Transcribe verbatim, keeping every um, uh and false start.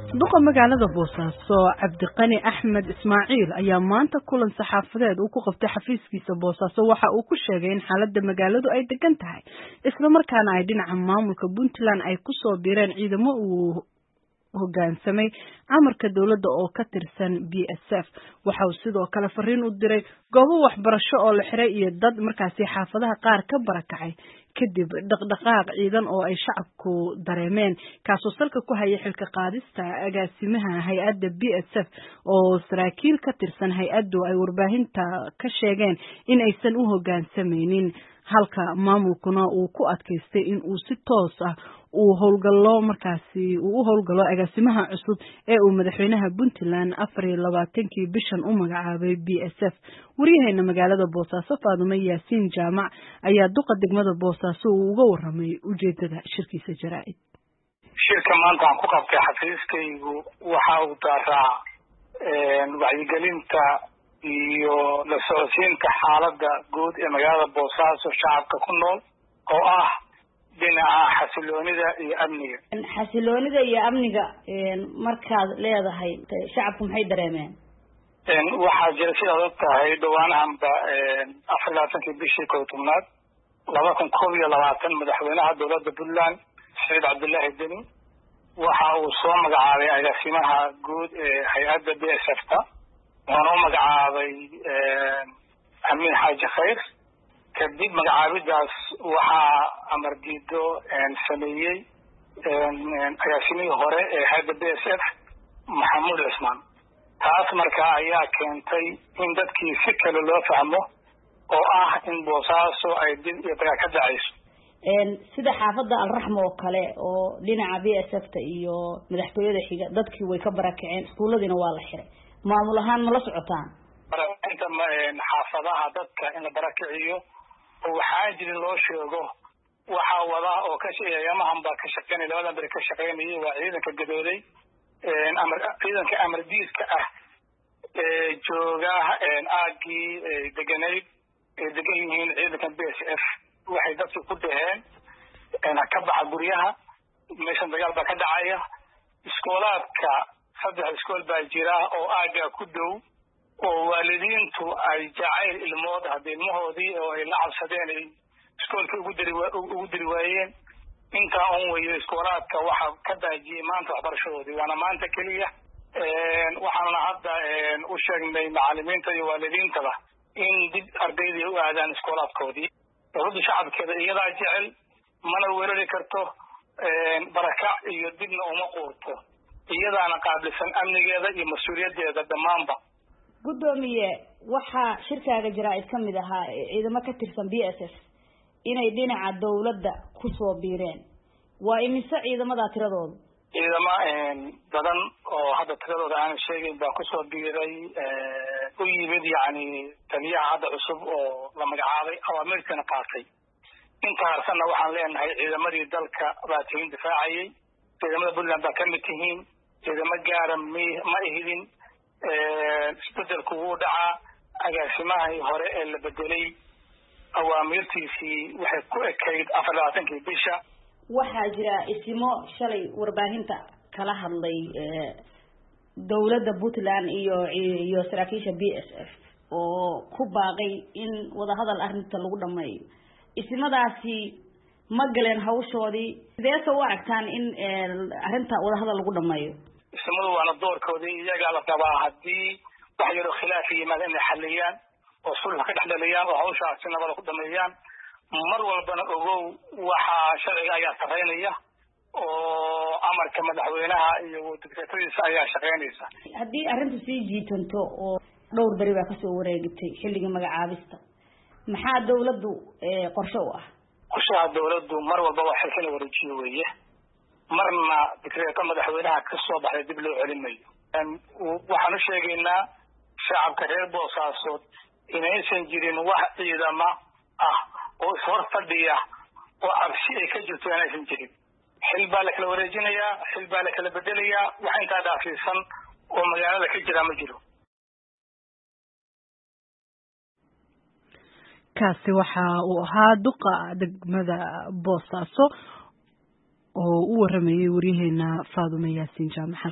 duqa magaalada Boosaaso Cabdiqani Axmed Ismaaciil ayaa maanta kulan saxaafadeed uu ku qabtay xafiiskiisa Boosaaso waxa uu ku sheegay in xaaladda magaaladu ay degan tahay isla markaana ay dhinaca maamulka Puntland ay ku soo biireen ciidamo uu hoggaansamay amarka dawladda oo ka tirsan B S F waxa uu sidoo kale fariin u diray goobo waxbarasho oo la xiray iyo dad markaasi xaafadaha qaar ka barakacay kadib dhaqdhaqaaq ciidan oo ay shacabku dareemeen kaasoo salka ku hayay xilka qaadista agaasimaha hay'adda B S F oo saraakiil ka tirsan hay'addu ay warbaahinta ka sheegeen in aysan u hoggaansameynin halka maamulkuna uu ku adkaystay in uu si toos ah uu howlgalo markaasi uu u howlgalo agaasimaha cusub ee uu madaxweynaha Puntland afar iyo labaatankii bishan u magacaabay B S F wariyahayna magaalada Boosaaso Faadumo Yaasiin Jaamac ayaa duqa degmada Boosaaso uga waramay ujeedada shirkiisa jaraa'id shirka maanta aan ku qabtay xafiiskaygu waxa uu daaraa wacyigelinta iyo la socodsiinta xaaladda guud ee magaalada Boosaaso shacabka ku nool oo ah dhinaca xasiloonida iyo amniga xasiloonida iyo amniga markaad leedahay shacabku maxay dareemeen waxaa jira sidaad og tahay dhawaanahanba afar iyo labaatankii bishii kow iyo tobnaad laba kun koob iyo labaatan madaxweynaha dowladda Puntland Saciid Cabdullaahi Deni waxa uu soo magacaabay agaasimaha guud ee hay'adda B S F ta wuxuuna u magacaabay Amiin Xaaji Khayr kadib magacaabidaas waxaa amar diido sameeyey agaasimihii hore ee hay'adda B S F Maxamuud Cismaan taas markaa ayaa keentay in dadkii si kale loo fahmo oo ah in Boosaaso ay dib iyo dagaal ka dhacayso sida xaafadda Al-Raxmo oo kale oo dhinaca B S F ta iyo madaxtooyada xiga dadkii way ka barakaceen iskuuladina waa la xiray maamul ahaan ma la socotaan inta xaafadaha dadka in la barakaciyo waxaa jirin loo sheego waxaa wada oo ka shaqeeya mahanba ka shaqeynaya labadan bari ka shaqeynayay waa ciidanka gadooday amar ciidanka amar diiska ah ee jooga aagii deganayd ee degan yihiin ciidanka B S F waxay dadku ku dhaheen ka baxa guryaha meeshan dagaal baa ka dhacaya iskoolaadka saddex iskool baa jira oo aaga ku dhow oo waalidiintu ay jacayl ilmood hadii ilmahoodii oo ay la cabsadeen ay iskoolka ugu diri ugu diri waayeen inta aan weeyo iskoolaadka waxa ka daajiyay maanta waxbarashadoodii waana maanta kaliya waxaana hadda u sheegnay macallimiinta iyo waalidiintaba in dib ardaydii u aadaan iskoolaadkoodii dowladda shacabkeeda iyadaa jecel mana weerari karto barakac iyo dibna uma quurto iyadaana qaabilsan amnigeeda iyo mas'uuliyadeeda dhammaanba gudoomiye waxa shirkaaga jaraa'id ka mid ahaa ciidamo ka tirsan B S F inay dhinaca dawladda ku soo biireen waa imise ciidamada tiradooda ciidamo badan oo hadda tiradooda aan sheegin baa ku soo biiray u yimid yani taliyaha hadda cusub oo la magacaabay awaamirkana qaatay inta harsanna waxaan leenahay ciidamadii dalka baa tihiin difaacayay ciidamada Puntland baa ka mid tihiin ciidamo gaara ma ihidin isbedelku wuu dhacaa agaasimahii hore ee la bedelay awaamirtiisii waxay ku ekayd afar iyo labaatankii bisha waxaa jira isimo shalay warbaahinta kala hadlay dawladda Puntland iyo iyo saraakiisha B S F oo ku baaqay in wadahadal arrinta lagu dhameeyo isimadaasi ma galeen hawshoodii sidee soo aragtaan in arrinta wadahadal lagu dhameeyo ismadu waana doorkoodii iyaga la qabaa hadii wax yar oo khilaaf yimaado inay xaliyaan oo sulh ka dhaxlayaan oo hawshaas si nabad ku dhameeyaan mar walbana ogow waxa sharciga ayaa sareynaya oo amarka madaxweynaha iyo diktatoriisa ayaa shaqeynaysa hadii arrintu sii jiitanto oo dhowr bari baa ka soo wareegtay xilliga magacaabista maxaa dawladdu qorshe u ah qorshaha dawladdu mar walba waa xilka wareejiyo weeye marna dikreeto madaxweynaha ka soo baxay dib loo celinayo waxaan u sheegaynaa shacabka reer Boosaaso inaysan jirin wax ciidamo ah oo hor fadhiya oo cabsi ay ka jirto inaysan jirin xil baa la kala wareejinayaa xil baa la kala bedelayaa wax inta dhaafaysan oo magaalada ka jira ma jiro kaasi waxa uu ahaa duqa degmada Boosaaso oo u waramayay wariyaheenna Faadumo Yaasiin Jaamac.